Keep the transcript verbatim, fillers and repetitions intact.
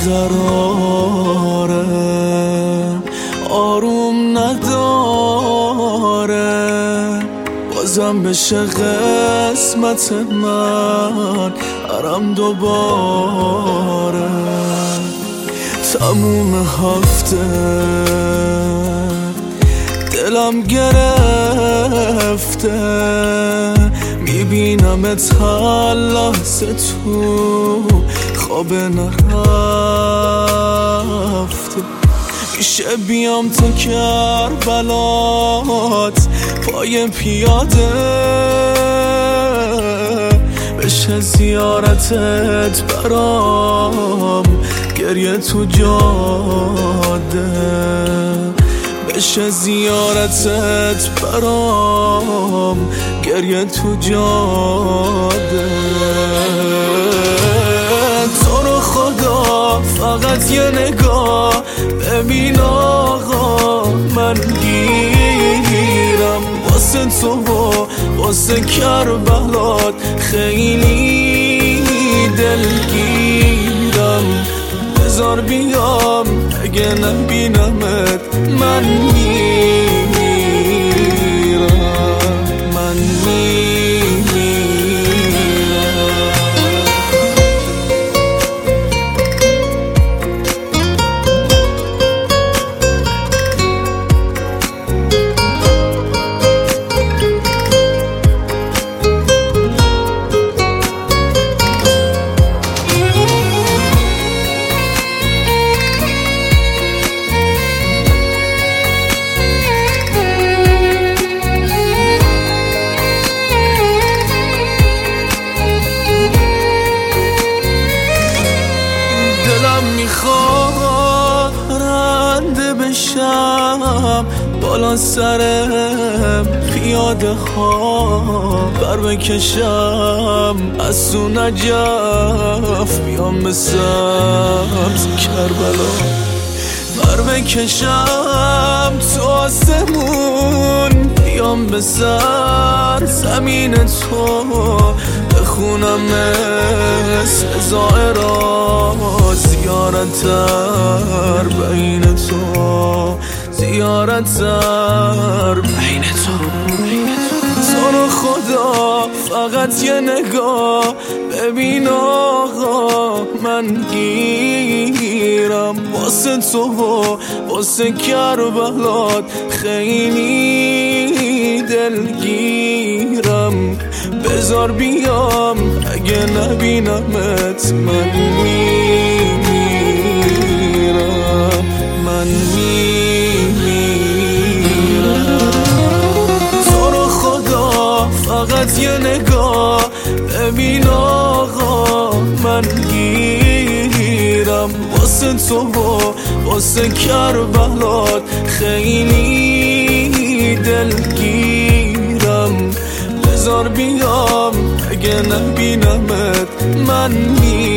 بیقراره، آروم نداره، بازم بشه قسمت من هرم دوباره. تموم هفته دلم گرفته، میبینمت هر لحظه تو خواب نرفته. میشه بیام تا کربلات پای پیاده، بشه زیارتت برام گریه تو جاده، بشه زیارتت برام گریه تو جاده. تو رو خدا فقط یه نگاه ببین آقا، من گیرم واسه تو و واسه کربلات، خیلی دلگیرم. بذار بیام اگه نبینمت من میمیرم، من میمیرم. دلم میخواد رنده بشم بالا سرم پیاده ها، بر بکشم از تو نجف بیام به سبز کربلا، بر بکشم تو آسمون بیام به سر زمین تو، بخونم مثل زائرا زیارت در بین تو، زیارت در بین تو. تو رو خدا فقط یه نگاه ببین آقا، من گیرم واسه تو و واسه کربلات، خیلی دلگیرم. بذار بیام اگه نبینمت من میمیرم، من میمیرم. تو رو خدا فقط یه نگاه ببین آقا، من گیرم واسه تو و واسه کربلات، خیلی دلگیرم. بذار بیام اگه نبینمت من میمیرم.